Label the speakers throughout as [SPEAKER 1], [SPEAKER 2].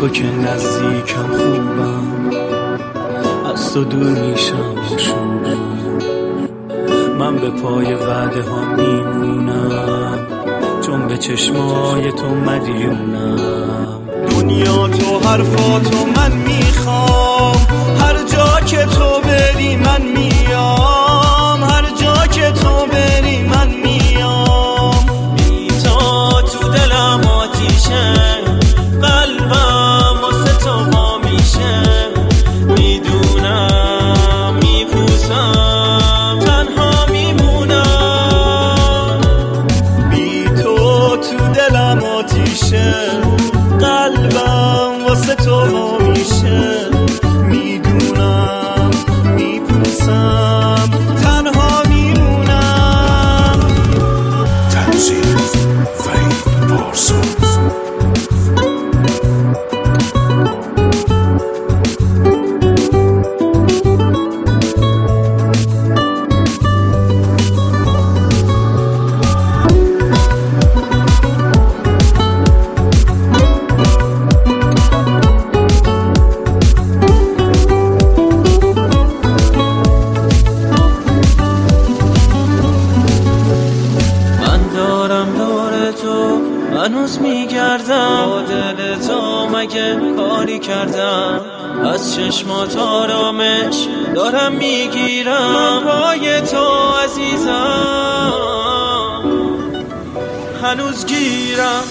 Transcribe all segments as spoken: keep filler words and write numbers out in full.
[SPEAKER 1] تو که نزدیکم خوبم، از تو دور میشم شوبم. من به پای وعده ها میمونم، چون به چشمای تو مدیونم. دنیا تو حرفاتو من میخوام، هر جا که تو بری من میام، هر جا که تو بری من میام. بی تو تو دلم آتیشه، قلبم واسه تو وا میشه. میدونم میپوسم تنها میمونم. بی تو تو دلم آتیشه، قلبم واسه تو وا میشه. میدونم میپوسم تنها میمونم.
[SPEAKER 2] تنظیم وحید پارسا.
[SPEAKER 1] هنوز میگردم با دل تو، مگه کاری کردم؟ از چشمات آرامش دارم میگیرم. پای تو عزیزم هنوز گیرم.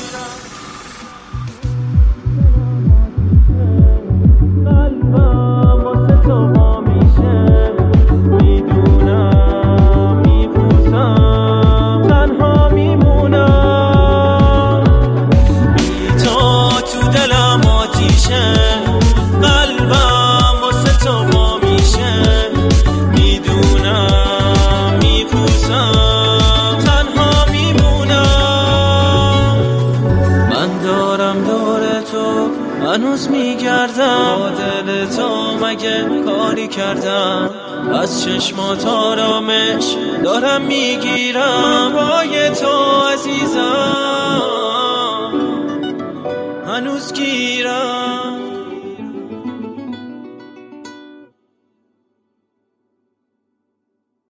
[SPEAKER 1] قلبم واسه تو وا میشه. میدونم میپوسم تنها میمونم. دلم آتیشه، قلبم واسه تو وا میشه. میدونم میپوسم تنها میمونم. من دارم دور تو هنوز میگردم با دل تو، مگه کاری کردم؟ از چشمات آرامش دارم میگیرم. پای تو عزیزم هنوز گیرم.